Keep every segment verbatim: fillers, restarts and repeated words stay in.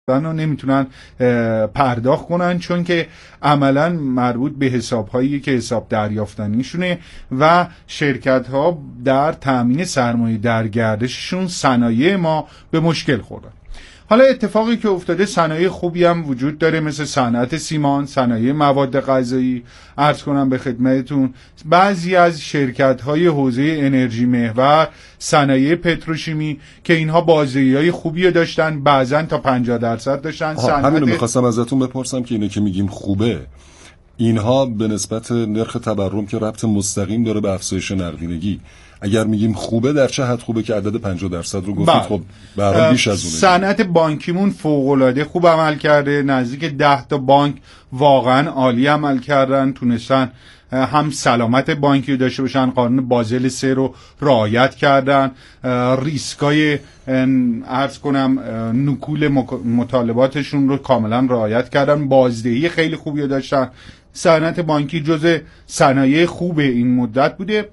و نمیتونن پرداخت کنن، چون که عملا مربوط به حساب‌هایی که حساب دریافتنیشونه و شرکت‌ها در تامین سرمایه در گردششون صنایع ما به مشکل خوردن. حالا اتفاقی که افتاده، صنایع خوبی هم وجود داره مثل صنعت سیمان، صنایع مواد غذایی. عرض کنم به خدمتتون بعضی از شرکت‌های حوزه انرژی محور، صنایع پتروشیمی که اینها بازدهی‌های خوبی داشتن، بعضن تا پنجاه درصد داشتن. صنعت همینو می‌خواستم ازتون بپرسم که اینه که میگیم خوبه، اینها به نسبت نرخ تورم که ربط مستقیم داره به افزایش نقدینگی، اگر میگیم خوبه در چه حد خوبه که عدد پنجاه درصد رو گفتید؟ خب به هر حال بیش از اونه. صنعت بانکیمون فوق‌العاده خوب عمل کرده، نزدیک ده تا بانک واقعا عالی عمل کردن، تونستن هم سلامت بانکی داشته باشن، قانون بازل سه رو رعایت کردن، ریسکای عرض کنم نکول مطالباتشون رو کاملا رعایت کردن، بازدهی خیلی خوبی داشتن. صنعت بانکی جزء صنایع خوب این مدت بوده.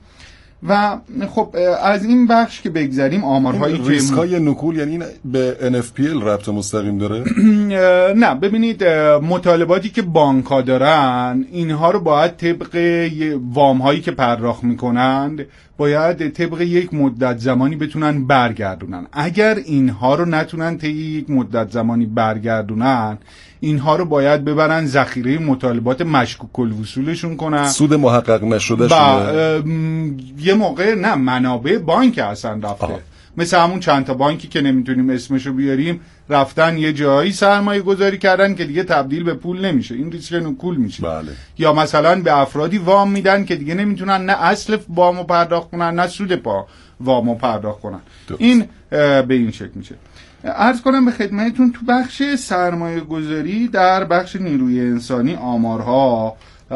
و خب از این بخش که بگذریم، آمارهایی که ریسکای نکول یعنی به ان اف پی ال ربط مستقیم داره؟ نه، ببینید مطالباتی که بانک‌ها دارن اینها رو باید طبق وام هایی که پرداخت میکنند باید طبق یک مدت زمانی بتونن برگردونن. اگر اینها رو نتونن طی یک مدت زمانی برگردونن، اینها رو باید ببرن ذخیره مطالبات مشکوک الوصولشون کنن، سود محقق نشده شده. یه موقع نه منابع بانک اصلا رفته. آه. مثل همون چند تا بانکی که نمیتونیم اسمشو بیاریم، رفتن یه جایی سرمایه گذاری کردن که دیگه تبدیل به پول نمیشه، این ریسک نکول میشه. بله. یا مثلا به افرادی وام میدن که دیگه نمیتونن نه اصل وامو پرداخت کنن نه سود پا وامو پرداخت کنن. درست. این به این شکل میشه. عرض کنم به خدمتتون تو بخش سرمایه گذاری در بخش نیروی انسانی آمارها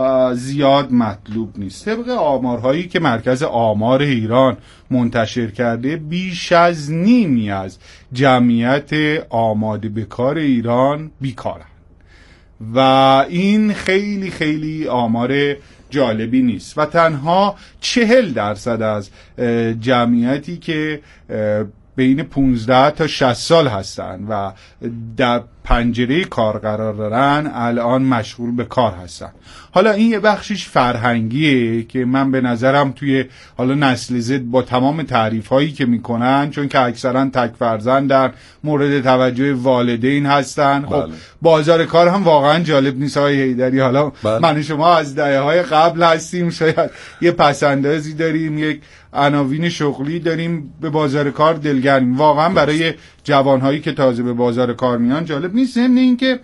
زیاد مطلوب نیست. طبق آمارهایی که مرکز آمار ایران منتشر کرده، بیش از نیمی از جمعیت آماده به کار ایران بیکارن و این خیلی خیلی آمار جالبی نیست و تنها چهل درصد از جمعیتی که بین پونزده تا شصت سال هستن و در پنجره کار قرار دارن الان مشغول به کار هستن. حالا این یه بخشش فرهنگیه که من به نظرم توی حالا نسل زد با تمام تعریف هایی که میکنن، چون که اکثرا تک فرزندن، مورد توجه والدین هستن. خب بله. بازار کار هم واقعا جالب نیست آقای حیدری. حالا بله. من شما از دهه های قبل هستیم، شاید یه پسندازی داریم، یک عناوین شغلی داریم، به بازار کار دلگرمیم. واقعا برای جوانهایی که تازه به بازار کار میان جالب نیست. ضمن اینکه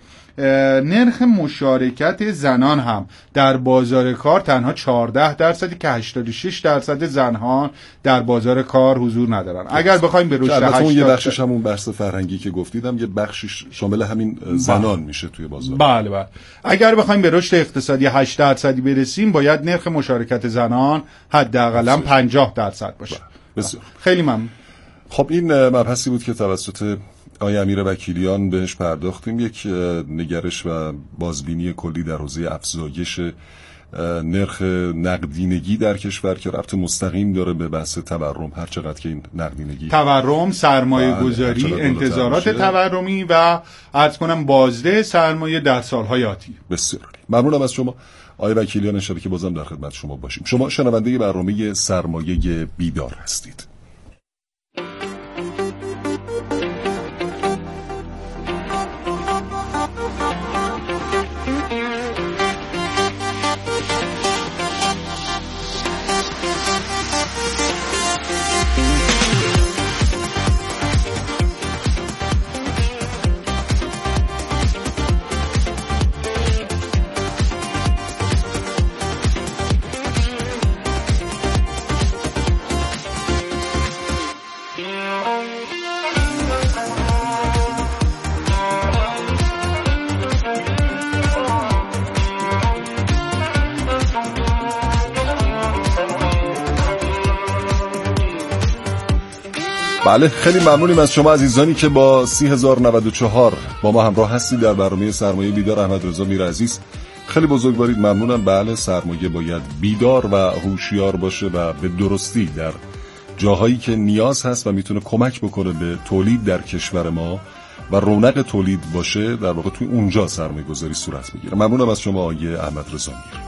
نرخ مشارکت زنان هم در بازار کار تنها چهارده درصدی که هشتاد و شش درصد زنها در بازار کار حضور ندارن. اگر بخوایم به رشد هشتاد اون یه بخشش همون بحث فرهنگی که گفتیدم، یه بخشش شامل همین زنان میشه توی بازار. بله بله. اگر بخوایم به رشد اقتصادی هشت درصدی برسیم، باید نرخ مشارکت زنان حداقل پنجاه درصد باشه. بسیار. خیلی ممنون. خب این مبحثی بود که توسط آقای امیر وکیلیان بهش پرداختیم، یک نگرش و بازبینی کلی در حوزه افزایش نرخ نقدینگی در کشور که ربط مستقیم داره به بحث تورم، هر چقدر که این نقدینگی، تورم، سرمایه گذاری، انتظارات تورمی و عرض کنم بازده سرمایه در سالهای آتی. بسیار ممنونم از شما آقای وکیلیان. ان شاءالله که بازم در خدمت شما باشیم. شما شنونده برنامه سرمایه بیدار هستید. بله، خیلی ممنونیم از شما عزیزانی که با سی هزار و نود و چهار با ما همراه هستید در برنامه سرمایه بیدار. احمد رضا میر عزیز، خیلی بزرگوارید ممنونم. بله، سرمایه باید بیدار و هوشیار باشه و به درستی در جاهایی که نیاز هست و میتونه کمک بکنه به تولید در کشور ما و رونق تولید باشه، در واقع توی اونجا سرمایه گذاری صورت میگیره. ممنونم از شما آقای احمد رضا میر.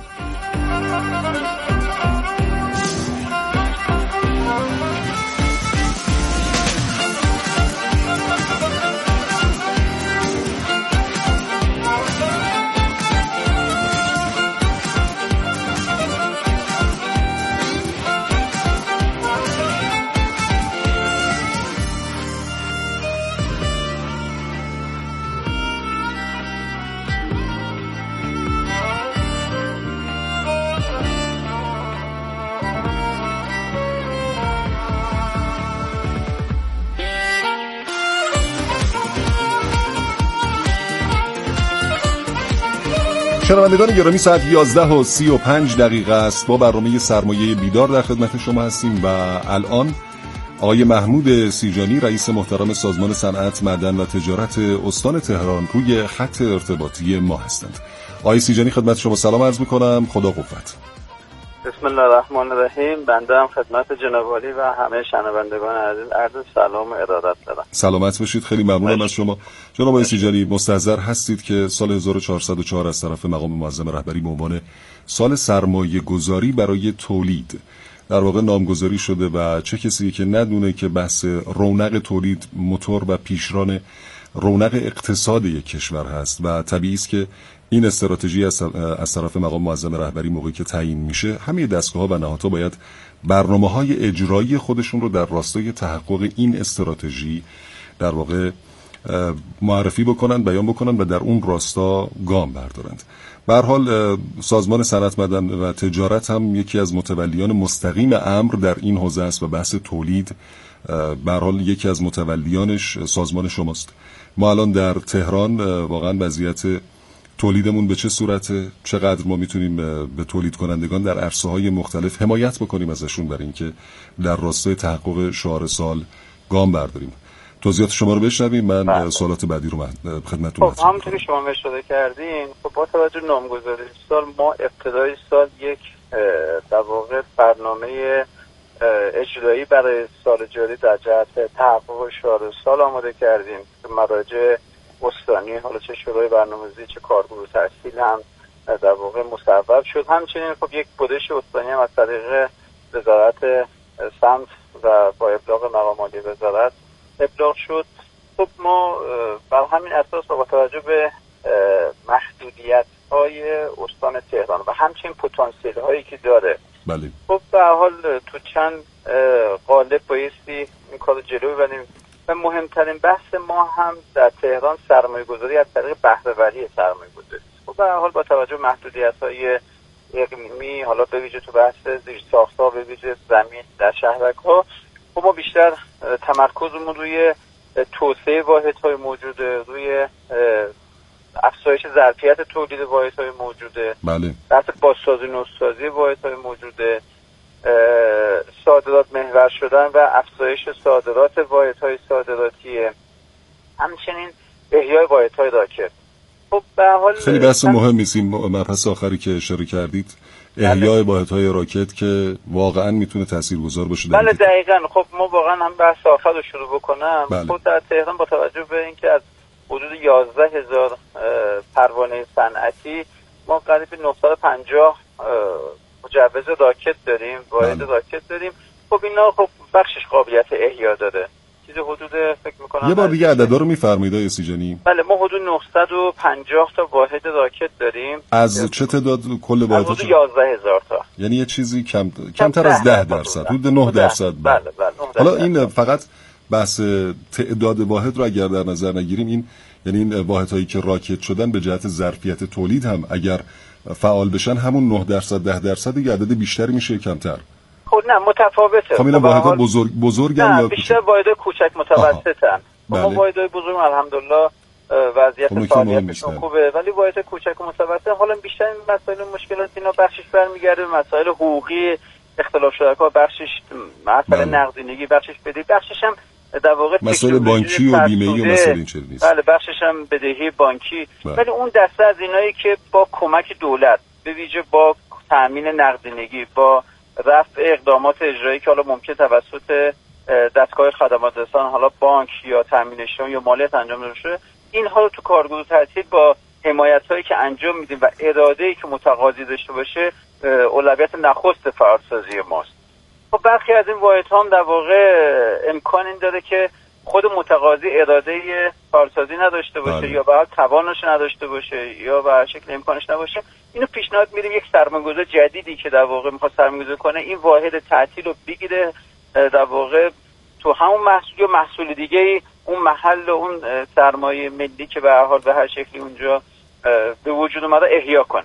شنوندگان گرامی، ساعت یازده و سی و پنج دقیقه است. با برنامه سرمایه بیدار در خدمت شما هستیم و الان آقای محمود سیجانی، رئیس محترم سازمان صنعت، معدن و تجارت استان تهران، روی خط ارتباطی ما هستند. آقای سیجانی، خدمت شما سلام عرض می‌کنم. خدا قوت. بسم الله الرحمن الرحیم. بنده هم خدمت جناب عالی و همه شنوندگان عزیز عرض سلام و ارادت دارم. سلامت باشید. خیلی ممنونم از شما. جناب آقای سیجانی، مستحضر هستید که سال هزار و چهارصد و چهار از طرف مقام معظم رهبری به عنوان سال سرمایه گذاری برای تولید در واقع نامگذاری شده و چه کسی که ندونه که بحث رونق تولید موتور و پیشران رونق اقتصاد یک کشور هست و طبیعی است که این استراتژی از طرف مقام معظم رهبری موقعی که تعیین میشه، همه دستگاه‌ها و نهادها باید برنامه‌های اجرایی خودشون رو در راستای تحقق این استراتژی در واقع معرفی بکنن، بیان بکنن و در اون راستا گام بردارند. به هر حال سازمان صنعت، معدن و تجارت هم یکی از متولیان مستقیم امر در این حوزه است و بحث تولید به هر حال یکی از متولیانش سازمان شماست. ما الان در تهران واقعا وضعیت تولیدمون به چه صورته؟ چقدر ما میتونیم به تولید کنندگان در عرصه‌های مختلف حمایت بکنیم ازشون برای اینکه در راستای تحقق شعار سال گام برداریم؟ توضیحات شما رو بشنویم، من بله. سوالات بعدی رو خدمتتون خب همونطوری که شما اشاره کردین، خب با توجه به نامگذاری سال، ما ابتدای سال یک در واقع برنامه اجرایی برای سال جاری در جهت تحقق شعار سال آماده کردیم که مراجع استانی، حالا چه شورای برنامه‌ریزی چه کارگروه تحصیل هم در واقع مصوب شد. همچنین خب یک پدش استانی هم از طریق وزارت سمت و با ابلاغ مقام عالی وزارت ابلاغ شد. خب ما بر همین اساس با توجه به محدودیت‌های استان تهران و همچنین پتانسیل‌هایی که داره، بله، خب به هر حال تو چند قالب بایستی این کارو جلو ببریم و مهمترین بحث ما هم در تهران سرمایه گذاری از طریق بهره وری سرمایه گذاری. خب به هر حال با توجه به محدودیت‌های اقلیمی، حالا به ویژه تو بحث زیرساخت‌ها، به ویژه زمین در شهرک‌ها، خب ما بیشتر تمرکزمون روی توسعه واحدهای موجوده، روی افزایش ظرفیت تولید واحدهای موجوده، بله، بحث بازسازی نوسازی واحدهای موجوده، صادرات محور شدن و افزایش صادرات واحدهای صادراتی، همچنین احیای واحدهای راکد. خب به حال خیلی بحث مهمی است این مبحث آخری که اشاره کردید، احیای واحدهای راکد که واقعا میتونه تاثیرگذار باشه. بله دقیقاً. خب ما واقعا هم بحث آخر رو شروع بکنم. بله. خب در تهران با توجه به اینکه از حدود یازده هزار پروانه صنعتی ما قریب نهصد و پنجاه مجوز راکت داریم، واحد بله. راکت داریم. خب اینا خب بخشش قابلیت احیا داره. چیز حدود فکر می‌کنم یه بار دیگه عددا رو می‌فرمایید آقای سیجانی؟ بله ما حدود نهصد و پنجاه تا واحد راکت داریم. از چه تعداد کل واحدها؟ حدود یازده هزار تا. یعنی یه چیزی کم کمتر از ده درصد، حدود نه درصد. بله بله. حالا این فقط بحث تعداد واحد رو اگر در نظر نگیریم، این یعنی این واحدهایی که راکت شدن به جهت ظرفیت تولید هم اگر فعال بشن همون نه درصد ده درصد دیگه عدد بیشتری میشه کمتر؟ خب نه متفاوته. خب اینا واحدها بزرگ بزرگن یا بیشتر واحدهای کوچک متوسطن؟ بله. ما واحدهای بزرگ الحمدلله وضعیت فعالیتشون خوبه، ولی واحدهای کوچک و متوسط حالا بیشتر این مسائل و مشکلات اینا بخشش برمیگرده به مسائل حقوقی اختلاف شرکا، بخشش مسئله نقدینگی، بخشش بدهی، بخشش هم در واقع مسائل بانکی و بیمه‌ای و مسائل این چیز نیست. بله بخشش هم بدهی بانکی. ولی اون دسته از اینایی که با کمک دولت به ویژه با تامین نقدینگی، با رفع اقدامات اجرایی که حالا ممکن توسط دستگاه خدمات رسان، حالا بانک یا تامین اجتماعی یا مالیات انجام داده شده، اینها رو تو کارگروه تعطیل با حمایت‌هایی که انجام میدیم و اراده‌ای که متقاضی داشته باشه اولویت نخست فعالسازی ماست. خب برخی از این واحدها هم در واقع امکان این داره که خود متقاضی اراده فعالسازی نداشته باشه، یا به حال توانش نداشته باشه، یا به هر شکل امکانش نباشه. اینو پیشنهاد میدیم یک سرمایه‌گذار جدیدی که در واقع میخواد سرمایه‌گذاری کنه این واحد تعطیل رو بگیره، در واقع تو همون محصول یا محصول دیگه اون محل و اون سرمایه ملی که به هر حال به هر شکلی اونجا به وجود اومده احیا کنه.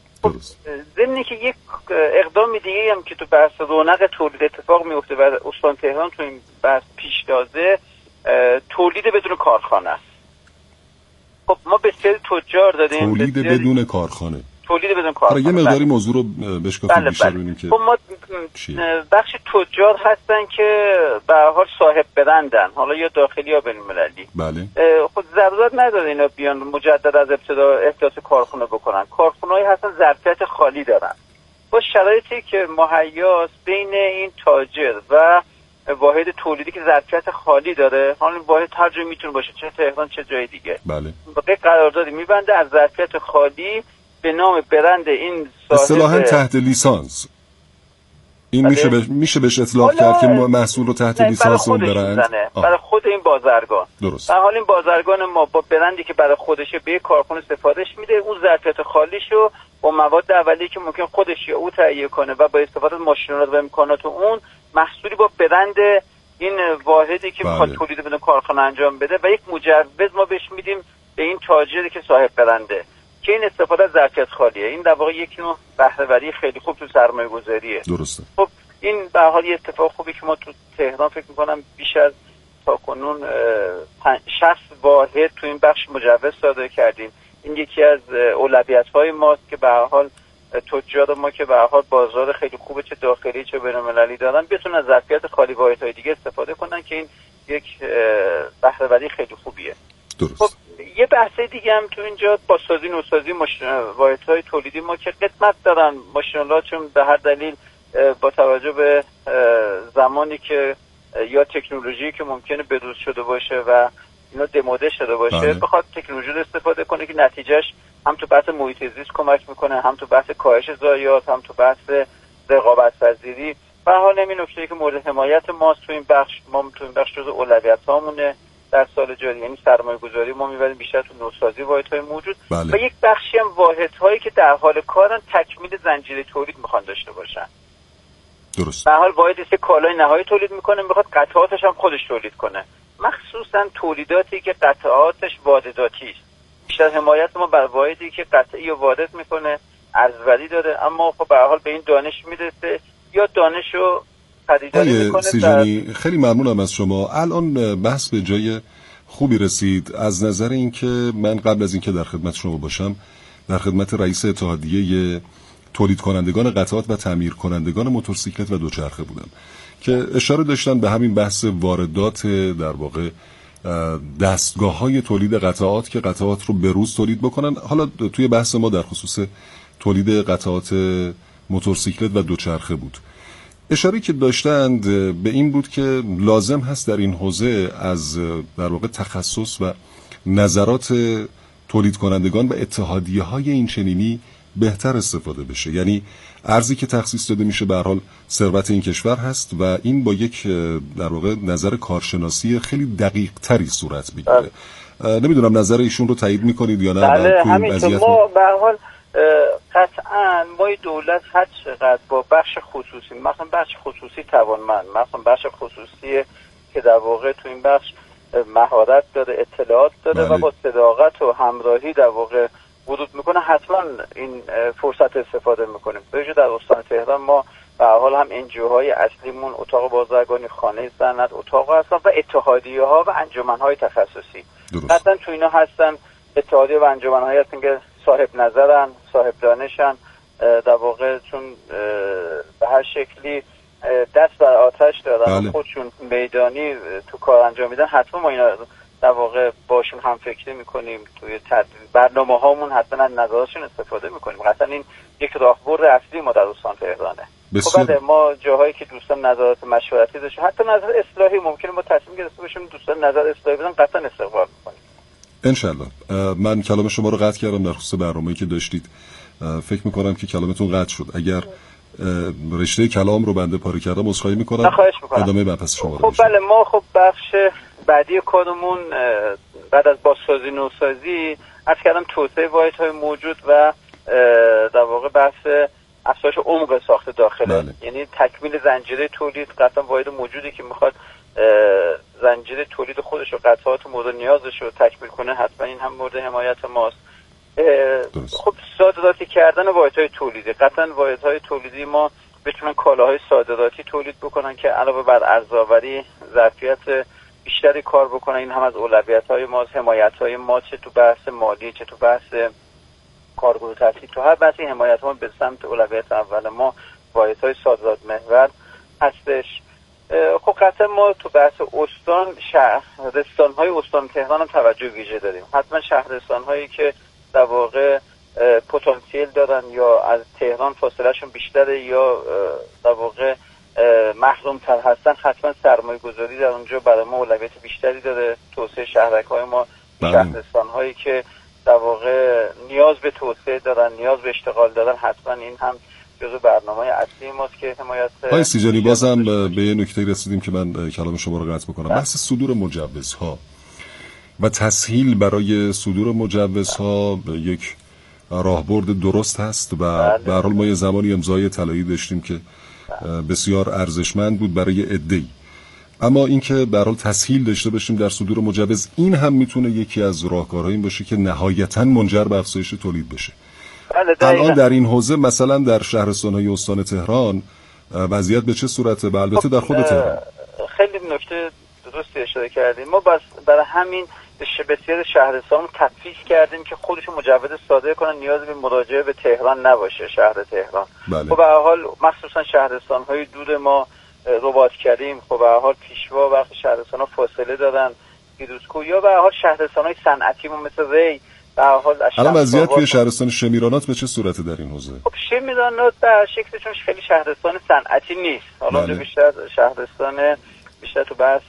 ضمن که یک اقدام دیگه هم که تو بحث رونق تولید اتفاق میفته و استان تهران تو این بحث پیش داده، تولید بدون کارخانه است. خب ما بسیاری تجار داریم تولید بدون کارخانه تولید بدون کارخانه یه مقداری موضوع رو بشکافیم بله بیشتر بله. ببینیم که خب ما بخش تجار هستن که به هر حال صاحب برندن، حالا یا داخلی یا بین‌المللی. بله. خود ضرورت نداره اینا بیان مجدد از ابتدا احداث کارخونه بکنن. کارخونه‌ای هستن ظرفیت خالی دارن. با شرایطی که مهیاس بین این تاجر و واحد تولیدی که ظرفیت خالی داره، حالا واحد هر جایی میتونه باشه، چه تهران چه جای دیگه. بله. به قراردادی میبنده از ظرفیت خالی به نام برند این صاحب اصطلاحاً تحت لیسانس. این بله. میشه بش... میشه بهش اطلاق کرد که محصول رو تحت لیسانس اون برند برای خود این بازرگان. درست. در حال این بازرگان ما با برندی که برای خودشه به کارخونه سفارش میده، اون ظرفیت خالیشو با مواد اولیه که ممکن خودش یا او تهیه کنه و با استفاده از ماشین‌آلات و امکانات اون محصولی با برند این واحدی که میخواد تولید بدون کارخانه انجام بده و یک مجوز ما بهش میدیم به این تاجری که صاحب برنده که این استفاده از ظرفیت خالیه. این در واقع یک نوع بهره‌وری خیلی خوب تو سرمایه‌گذاریه. درسته. خب این به هر حال یه اتفاق خوبی که ما تو تهران فکر می‌کنم بیش از تاکنون شصت واحد تو این بخش مجوز صادر کردیم. این یکی از اولویت‌های ماست که به هر حال تجار ما که به هر حال بازار خیلی خوبه چه داخلی چه بین‌المللی دارن بتونن از ظرفیت خالی واحدهای دیگه استفاده کنن که این یک بهره‌وری خیلی خوبیه. درست. خب یه بحث دیگه هم تو اینجا بازسازی نوسازی ماشین واحدهای تولیدی ما که قسمت دارن ماشین‌آلات، چون به هر دلیل با توجه به زمانی که یا تکنولوژی که ممکنه بروز شده باشه و اینا دموده شده باشه بله. بخواد تکنولوژی رو استفاده کنه که نتیجهش هم تو بحث محیط زیست کمک میکنه، هم تو بحث کاهش ضایعات، هم تو بحث رقابت پذیری. به هر حال این نکته که مورد حمایت ماست تو این بخش، ما تو این بخش جزء اولویت‌هامونه در سال جاری، یعنی سرمایه‌گذاری ما می‌بریم بیشتر تو نوسازی واحدهای موجود بله. و یک بخشی هم واحدهایی که در حال کارن تکمیل زنجیره تولید میخوان داشته باشن. درست. به حال واحدی که کالای نهایی تولید میکنه میخواد قطعاتش هم خودش تولید کنه، مخصوصا تولیداتی که قطعاتش وارداتی است. بیشتر حمایت ما بر واحدی که قطعی و وارد میکنه، ارزوری داره، اما خب به هر حال به این دانش میرسه یا دانشو خریداری میکنه. سیجانی در... خیلی ممنونم از شما. الان بحث به جای خوبی رسید از نظر اینکه من قبل از اینکه در خدمت شما باشم در خدمت رئیس اتحادیه تولید کنندگان قطعات و تعمیر کنندگان موتورسیکلت و دوچرخه بودم که اشاره داشتن به همین بحث واردات در واقع دستگاه‌های تولید قطعات که قطعات رو به روز تولید بکنن. حالا توی بحث ما در خصوص تولید قطعات موتورسیکلت و دوچرخه بود. اشاره که داشتند به این بود که لازم هست در این حوزه از در واقع تخصص و نظرات تولید کنندگان و اتحادیه‌های این چنینی بهتر استفاده بشه. یعنی ارزی که تخصیص داده میشه به هر حال ثروت این کشور هست و این با یک در واقع نظر کارشناسی خیلی دقیق تری صورت میگیره. نمیدونم نظر ایشون رو تایید میکنید یا نه؟ بله همینطور. ما به هر حال قطعا ما دولت هر چقدر با بخش خصوصی، مثلا بخش خصوصی توانمند، مثلا بخش خصوصی که در واقع تو این بخش مهارت داره، اطلاعات داره بله. و با صداقت و همراهی در واقع ورود میکنه، حتما این فرصت استفاده میکنیم. به‌ویژه در استان تهران ما به هر حال هم انجیوهای اصلیمون اتاق بازرگانی، خانه صنعت، اتاق هستن و اتحادیه ها و انجمنهای تخصصی. قطعا تو اینا هستن اتحادیه و انجمنهایی هستن که صاحب نظرن، صاحب دانشن، در واقع چون به هر شکلی دست بر آتش دارن بله. خودشون میدانی تو کار انجام میدن، حتما ما اینا در واقع باشون هم فکری میکنیم، توی برنامه هامون حتما از نظرشون استفاده میکنیم. قطعا این یک راهبرد اصلی ما در استان تهرانه. بسیار. خب ما جاهایی که دوستان نظرات مشورتی داشت، حتی نظر اصلاحی ممکنه ما تصمیم گرفته باشیم دوستان نظر اصلاحی بدن، قطعا استقبال می‌کنیم انشالله. من کلام شما رو قطع کردم در خصوص برنامه‌ای که داشتید. فکر می‌کنم که کلامتون قطع شد. اگر رشته کلام رو بنده پاره کردم عذرخواهی می‌کنم. ادامه بحث شما رو. خب بله، ما خب بخش بعدی کارمون بعد از بازسازی نوسازی از کردم توسعه واحدهای موجود و در واقع بحث افزایش عمق ساخت داخله، بله. یعنی تکمیل زنجیره تولید. قطعا واحد موجودی که میخواد زنجیره تولید خودش و قطعات مورد نیازش رو تکمیل کنه، حتما این هم مورد حمایت ماست. خب صادراتی کردن واحدهای تولیدی، قطعا واحدهای تولیدی ما بتونن کالاهای صادراتی تولید بکنن که علاوه بر ارزآوری ظرفیت بیشتری کار بکنن. این هم از اولویت‌های ماست، حمایت‌های ما، چه تو بحث مالی چه تو بحث کارگروه تسهیل. تو هر بحثی حمایت ما به سمت اولویت اول ما واحدهای صادرات محور هستش. خب قطعا ما تو بحث استان شهرستان‌های استان تهران هم توجه ویژه داریم. حتما شهرستان‌هایی که در واقع پتانسیل دارن یا از تهران فاصلهشون بیشتره یا در واقع محروم تر هستن، حتما سرمایه گذاری در اونجا برای ما اولویت بیشتری داره. توسعه شهرک‌های ما، شهرستان‌هایی که در واقع نیاز به توسعه دارن، نیاز به اشتغال دارن، حتما این هم جزو برنامه‌های اصلی ماست که حمایت. آقای سیجانی بازم به یه نکته رسیدیم که من کلام شما رو قطع بکنم. بحث صدور مجوزها و تسهیل برای صدور مجوزها یک راهبرد درست هست و به هر حال ما یه زمانی امضای طلایی داشتیم که بسیار ارزشمند بود برای عده‌ای، اما اینکه به هر حال تسهیل داشته باشیم در صدور مجوز، این هم میتونه یکی از راهکارهای این باشه که نهایتاً منجر به افزایش تولید بشه. الان در این حوزه مثلا در شهرستان‌های استان تهران وضعیت به چه صورته؟ و البته در خود تهران. خیلی نکته درستی اشاره کردیم. ما بس برای همین بسیار شهرستان تفکیک کردیم که خودشون مجوز صادر کنن، نیاز به مراجعه به تهران نباشه، شهر تهران. بله. خب به هر حال مخصوصا شهرستان‌های دور ما رباط کردیم. خب به هر حال پیشوا وقتی شهرستان‌ها فاصله دارن، پیروزکو یا به هر حال شهرستان‌های صنعتی مثل ری، به هر حال الان وضعیت توی شهرستان شمیرانات به چه صورته در این حوزه؟ خب شمیرانات به شکلشون خیلی شهرستان صنعتی نیست. حالا بله. بیشتر شهرستان بیشتر تو بحث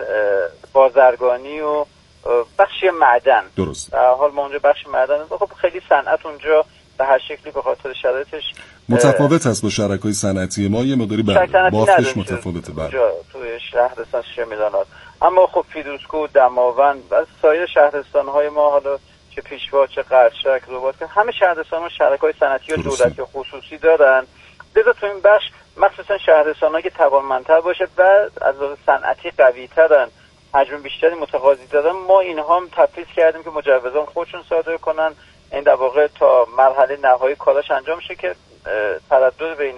بازرگانی و بخش معدن. درست. در حال ما اونجا بخش معدن، خب خیلی صنعت اونجا به هر شکلی به خاطر شرایطش متفاوت هست با شرکای صنعتی ما، یه مقداری بافتش متفاوته. بله. توی شهرستان شمیرانات، اما خب پیروزکو، دماوند و سایر شهرستان‌های ما، حالا چه پیشوا چه قرشک، رباط، همه شهرستان‌ها شرکای صنعتی و دولتی و خصوصی دارن. لذا تو این بخش مخصوصا شهرستان‌هایی که توانمندتر باشه و از لحاظ صنعتی قوی‌ترن، حجم بیشتری متقاضی دارن، ما اینها هم تفویض کردیم که مجوزان خودشون صادر کنن. این در واقع تا مرحله نهایی کاراش انجام شه که تردد بین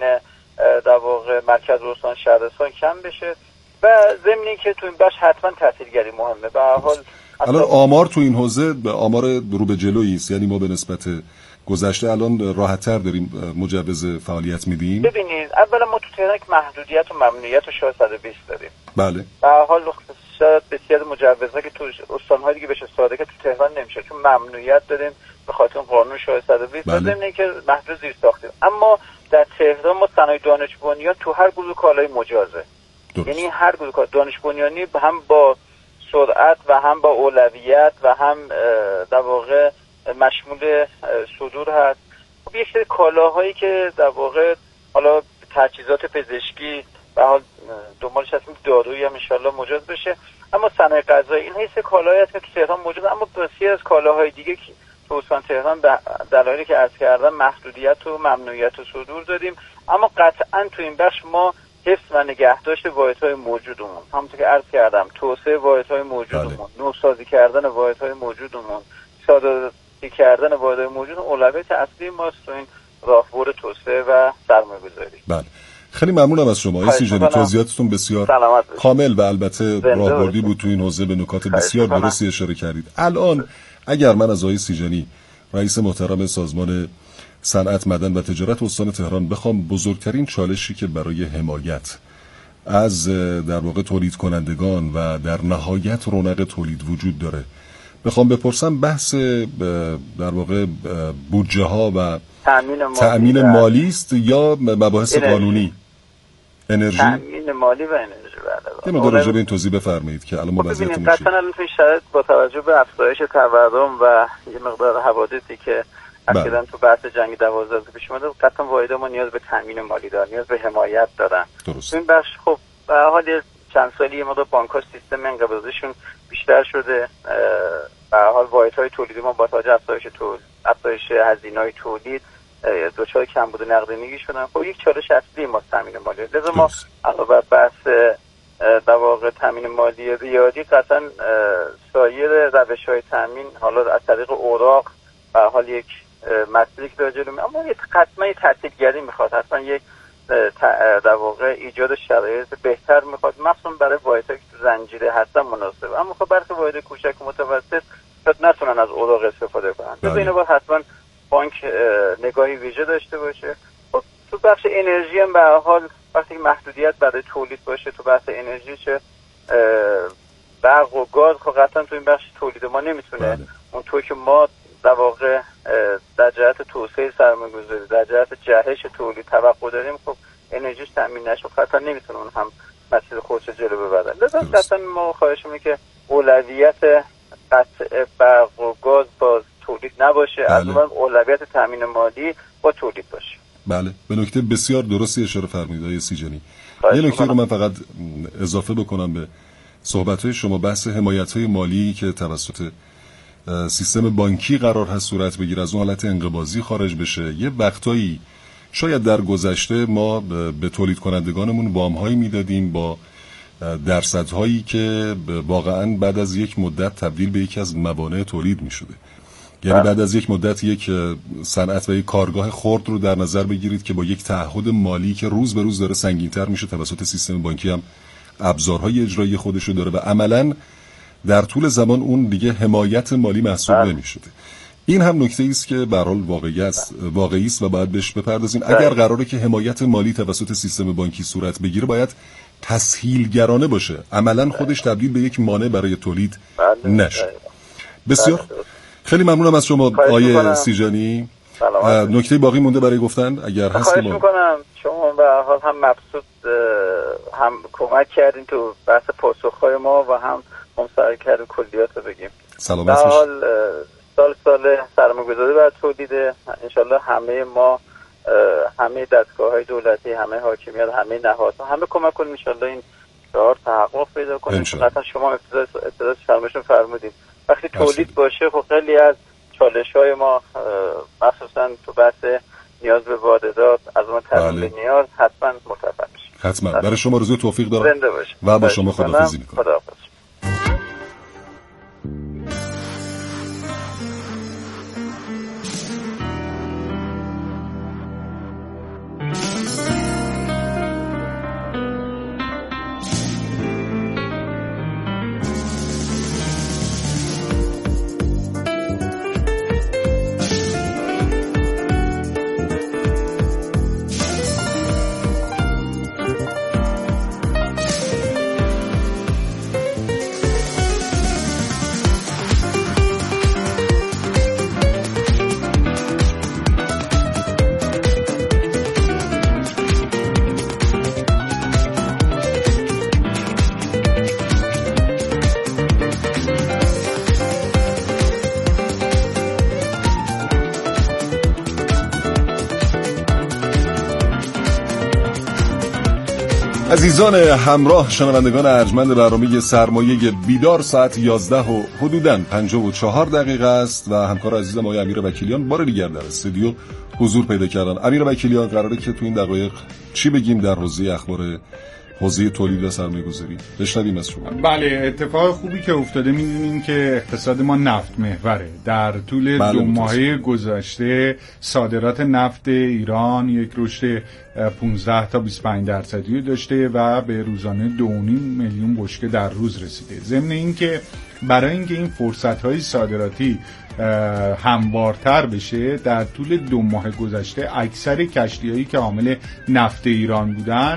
در واقع مرکز و استان شهرستان کم بشه و ضمنی که تو این بخش حتما تحصیلگری مهمه. به هر حال الان آمار تو این حوزه به آمار رو به جلویی است، یعنی ما به نسبت گذشته الان راحت‌تر داریم مجوز فعالیت میدیم. ببینید اولا ما تو تهران محدودیت و ممنوعیت و شاید صد و بیست داریم. بله. به هر حال شاید بسیار مجوزها که تو استان‌های دیگه بشه صادر که تو تهران نمیشه، چون ممنوعیت داریم به خاطر قانون شاید صد و بیست. بله. ضمن که محدود زیر ساختیم. اما در تهران ما صنایع دانش بنیان تو هر گروه کالای مجازه. درست. یعنی هر گروه کالای دانش بنیانی هم با سرعت و هم با اولویت و هم در واقع مشمول صدور هست. خب یک سری کالاهایی که در واقع حالا تجهیزات پزشکی و حال دنبالش هستیم، دارویی هم ان شاءالله مجاز بشه، اما صنایع غذایی این هیچ کالایی هست که تو تهران موجود، اما بسیار از کالاهای دیگه که تو استان تهران به دلایلی که عرض کردم محدودیت و ممنوعیت و صدور داریم. اما قطعا تو این بخش ما حفظ و نگهداشت واحدهای موجودمون، همونطور که عرض کردم توسعه واحدهای موجودمون، نوسازی کردن واحدهای موجودمون، صادراتی کردن واحدهای موجود اولویت اصلی ماست تو این راهبر توسعه و سرمایه‌گذاری. بله. خیلی ممنونم از شما. ایسی جانی توضیحاتتون بسیار کامل و البته راهبردی بود تو این حوزه، به نکات بسیار درستی اشاره کردید. الان اگر من از آقای سیجانی رئیس محترم سازمان صنعت معدن و تجارت استان تهران بخوام بزرگترین چالشی که برای حمایت از در واقع تولید کنندگان و در نهایت رونق تولید وجود داره میخوام بپرسم بحث در واقع بودجه ها و تأمین مالی, تأمین مالی است یا مباحث انرژی. قانونی؟ انرژی، تأمین مالی و انرژی. یه مقدار راجع به این توضیح بفرمایید که الان ما وضعیتمون چیه. قطعاً الان توی شرایط با توجه به افزایش تورم و یه مقدار حوادثی که اصلا تو بحث جنگ دوازده پیش اومده، قطعاً واحدها ما نیاز به تأمین مالی دارن، نیاز به حمایت دارن. درست. این بخش خب به هر حال چند سالی ما دو بانک‌ها سیستم انقباضیشون بیشتر شده. به هر حال واحدهای تولیدی ما با توجه افزایش تولید، افزایش هزینه‌های تولید دچار کمبود نقدینگی شدن. خب یک چالش اصلی ما تامین مالی. لذا ما علاوه بر بحث در واقع تامین مالی ریاضی، قطعا سایر روش‌های تامین حالا از طریق اوراق به هر حال یک مسئله که داره جلو میره، اما یک قطعا تحصیلگری میخواد، حتما یک در واقع ایجاد شرایط بهتر میخواد، مخصوصا برای واحدهایی که تو زنجیره هستن مناسبه. اما خب برای واحد کوچک و متوسط شاید نتونن از اوراق استفاده کنن. لذا اینو باید حتما بانک نگاهی ویژه داشته باشه. خب تو بخش انرژی هم به هر حال وقتی محدودیت برای تولید باشه، تو بحث انرژی چه برق و گاز، خب قطعا تو این بخش تولید ما نمیتونه اون طور که ما در واقع در جهت توسعه سرمایه‌گذاری، در جهت جهش تولید توقع داریم، خب انرژیش تامین نشه، قطعا نمیتونه اون هم مسیر خودش جلو ببره. لذا قطعا ما خواهش می‌کنیم که اولویت قطع برق و گاز با تولید نباشه، بله. از اون اولویت تامین مالی با تولید باشه. بله، به نکته بسیار درستی اشاره فرمودید آقای سیجانی. یه نکته رو من فقط اضافه بکنم به صحبت‌های شما، بحث حمایت‌های مالی که توسط سیستم بانکی قرار هست صورت بگیره، از اون حالت انقباضی خارج بشه. یه وقتایی شاید در گذشته ما به تولید کنندگانمون وام‌هایی میدادیم با درصدهایی که واقعاً بعد از یک مدت تبدیل به یکی از موانع تولید می‌شده. یعنی بعد از یک مدت یک صنعت و یک کارگاه خرد رو در نظر بگیرید که با یک تعهد مالی که روز به روز داره سنگین‌تر میشه، توسط سیستم بانکی هم ابزارهای اجرایی خودش رو داره و عملاً در طول زمان اون دیگه حمایت مالی محسوب نمی‌شده. این هم نکته‌ای است که به هر حال واقعی است، واقعی است و باید بهش بپردازیم. اگر قراره که حمایت مالی توسط سیستم بانکی صورت بگیره، باید تسهیلگرانه باشه، عملاً خودش تبدیل به یک مانع برای تولید نشه. بسیار خیلی ممنونم از شما آقای سیجانی. نکته باقی مونده برای گفتن اگر هست؟ خواهش میکنم. شما به هر حال هم مبسوط هم کمک کردین تو بحث پاسخ‌های ما و هم هم سعی کردیم کلیات رو بگیم. سلامت باشید. حال سال سال سرمایه‌گذاری بر تولید انشالله همه ما، همه دستگاه‌های دولتی، همه حاکمیت، همه نهادها همه کمک کنیم انشالله این کار تحقق پیدا کنه. مثلا شما ابتدا فرمایشتون فرمودید وقتی تولید باشه خب خیلی از چالش‌های ما مخصوصا تو بحث نیاز به واردات از اون تامین نیاز حتما مرتفع میشه. حتما. برای شما آرزوی توفیق دارم. زنده باشید. و با شما خداحافظی می‌کنم. خداحافظ. عزیزان همراه، شنوندگان ارجمند برنامه سرمایه بیدار، ساعت یازده و حدوداً پنجاه و چهار دقیقه است و همکار عزیزم آقای امیر وکیلیان بار دیگر در استودیو حضور پیدا کردن. امیر وکیلیان، قراره که تو این دقایق چی بگیم در حوزه اخبار حوزه تولید و سرمایه‌گذاری؟ بشنویم از شما. بله، اتفاق خوبی که افتاده می‌بینیم که اقتصاد ما نفت محوره. در طول بله دو ماهه گذشته صادرات نفت ایران یک رشد پانزده تا بیست و پنج درصدی داشته و به روزانه دو و نیم میلیون بشکه در روز رسیده. ضمن اینکه برای اینکه این فرصت‌های صادراتی هموارتر بشه، در طول دو ماه گذشته اکثر کشتی‌هایی که حامل نفت ایران بودن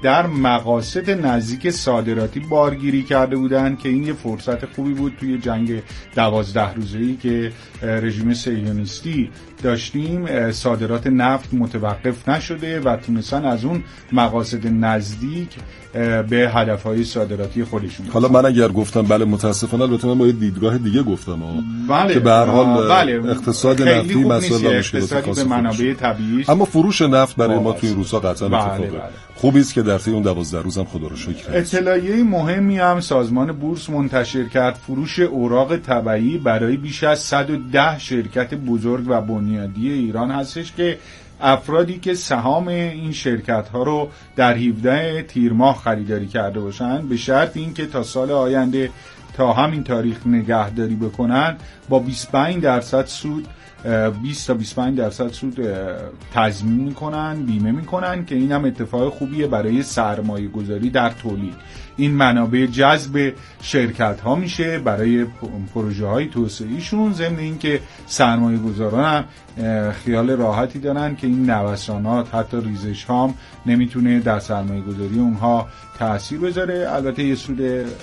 در مقاصد نزدیک صادراتی بارگیری کرده بودن که این یه فرصت خوبی بود توی جنگ دوازده روزه‌ای که رژیم صهیونیستی داشتیم. صادرات نفت متوقف نشده و تونستن از اون مقاصد نزدیک به هدفهای صادراتی خودشون. حالا من اگر گفتم بله متاسفانه البته من با یه دیدگاه دیگه گفتم بله. که به هر حال بله. اقتصاد نفتی مسئله اقتصادی به منابع طبیعی، اما فروش نفت برای ما توی این روزها قطعا بله اتفاقه. بله. خوبی است که در طی اون دوازده روز هم خدا رو شکر اطلاعیه مهمی هم سازمان بورس منتشر کرد. فروش اوراق طبیعی برای بیش از صد و ده شرکت بزرگ و بنیادی ایران هستش که افرادی که سهام این شرکت ها رو در هفدهم تیر ماه خریداری کرده باشن به شرط اینکه تا سال آینده تا همین تاریخ نگهداری بکنن با بیست و پنج درصد سود بیست تا بیست و پنج درصد سود تضمین میکنن، بیمه میکنن که این هم اتفاق خوبیه برای سرمایه گذاری در تولید. این منابع جذب شرکت ها میشه برای پروژه های توسعه‌ایشون، ضمن اینکه سرمایه گذاران هم خیال راحتی دارن که این نوسانات حتی ریزش ها هم نمیتونه در سرمایه گذاری اونها تأثیر بذاره. البته یه سود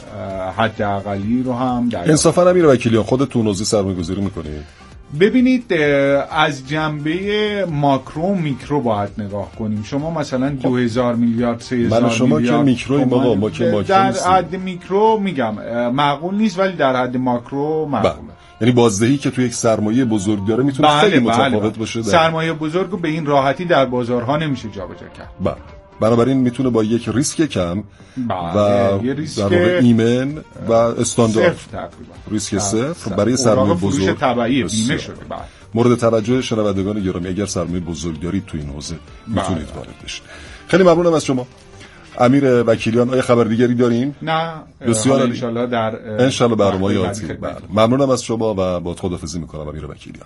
حداقلی رو هم در انصافا امیر وکیلیان خودتون حوزه سرمایه گذاری میکنید؟ ببینید از جنبه ماکرو میکرو باید نگاه کنیم. شما مثلا دو هزار میلیارد سه هزار من شما میلیارد که میکرویم بابا ما که ماکرو در نیستیم. حد میکرو میگم معقول نیست ولی در حد ماکرو معقوله. یعنی بازدهی که توی یک سرمایه بزرگ داره میتونه بله خیلی بله متفاوت بله. باشه. سرمایه بزرگ رو به این راحتی در بازارها نمیشه جابجا کرد. بله. بنابراین میتونه با یک ریسک کم بله. و یه ریسک در واقع ایمن و استاندارد صفر تقریبا ریسک صفر برای سرمایه بزرگ فروش طبیعی بیمه شده. بله. مورد توجه شنوندگان گرامی اگر سرمایه بزرگ دارید تو این حوزه میتونید وارد بشید. خیلی ممنونم از شما امیر وکیلیان. آیا خبر دیگری داریم؟ نه بسیار ان شاء الله در ان شاء الله برنامه‌های آتی. ممنونم از شما و با خداحافظی میکنم امیر وکیلیان.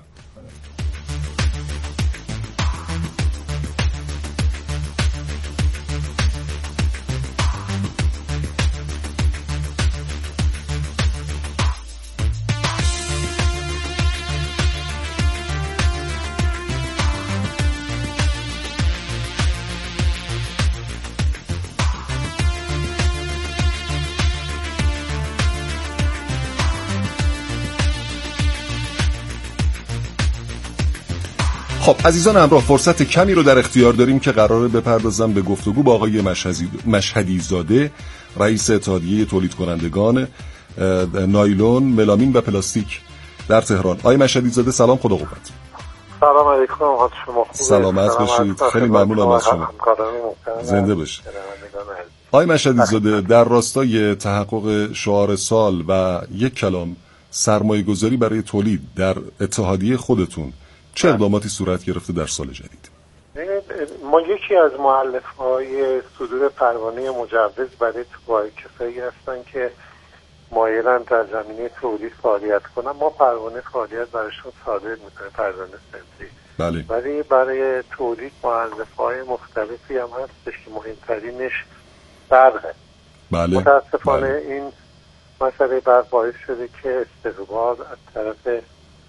خب عزیزان همراه، فرصت کمی رو در اختیار داریم که قراره بپردازم به گفتگو با آقای مشهدی زاده، رئیس اتحادیه تولید کنندگان نایلون، ملامین و پلاستیک در تهران. آقای مشهدی زاده سلام، خدا قوت. سلام علیکم، حال شما خوبه؟ سلامت باشید. خیلی ممنونم از شما. زنده باشید. آقای مشهدی زاده، در راستای تحقق شعار سال و یک کلام سرمایه گذاری برای تولید در اتحادیه خودتون چه اقداماتی صورت گرفته در سال جدید؟ ما یکی از مؤلفه‌های صدور پروانه مجوز برای کسایی هستن که مایلن در زمینه تولید فعالیت کنن. ما پروانه فعالیت برایشون صادر میکنه، پروانه صنفی. بله. ولی برای تولید مؤلفه‌های مختلفی هم هستش که مهمترینش برقه. بله. متاسفانه بله. این مسئله برق باعث شده که استقبال از طرف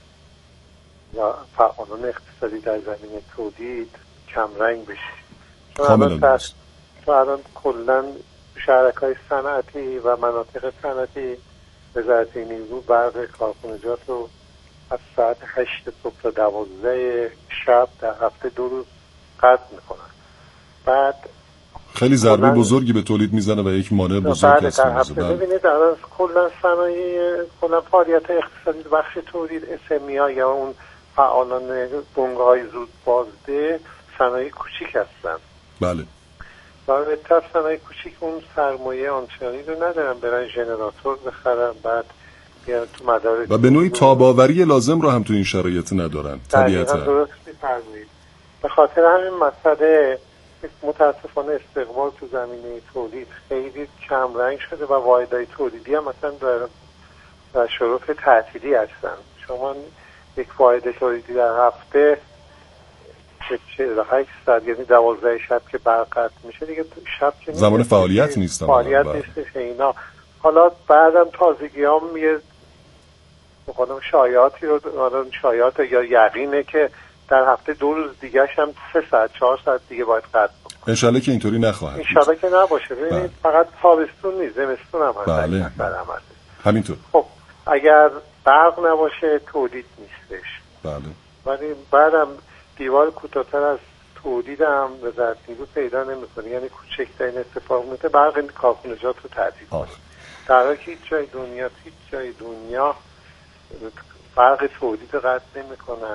و فعالان اقتصادی در زمینه تولید کمرنگ بشه. کاملا چون الان کلا شرکای صنعتی و مناطق صنعتی وزارت نیرو برق کارخانجات رو از ساعت هشت صبح تا دوازده شب در هفته دو روز قطع میکنن. بعد خیلی ضربه بزرگی به تولید میزنه و یک مانع بزرگی هست. در هفته ببینید الان کلا صنایع کلا فعالیت اقتصادی بخش تولید اس‌ام‌ای یا اون فعالان بنگاه‌های زود بازده صنایع کوچیک هستن. بله. و به طرف صنایع کوچیک اون سرمایه آنچنانی رو ندارن برن ژنراتور بخرن بعد بیان تو مدارس و به نوعی تاباوری لازم رو هم تو این شرایط ندارن. طبیعتا درست می‌فرمایید. به خاطر همین مسئله متاسفانه استقبال تو زمینه تولید خیلی کم رنگ شده و واحدهای تولیدی هم مثلا در در شرف تعطیلی هستن. شما یک واحد تولیدی در هفته چهل و هشت ساعت یعنی دوازده شب که برق قطع میشه دیگه شب که زمان فعالیت نیست. فعالیت نیستش اینا. حالا بعدم تازگی هم یه مقادم شایعاتی رو حالا شایعات یا یقینه که در هفته دو روز دیگه هم سه ساعت چهار ساعت دیگه باید قطع انشالله که اینطوری نخواهد. انشالله که نباشه. ببینید فقط تابستون نیست، زمستون هم هست. بله. همینطور. خب اگر برق نباشه تولید نیستش. بله. ولی بعدم دیوار کوتاه‌تر از تولید هم وزارت نیرو پیدا نمی‌کنه، یعنی کوچکترین اتفاق میفته برق کارخونجات رو تعطیل کنه. در حالی که هیچ جای دنیا هیچ جای دنیا برق تولید رو قطع نمی‌کنن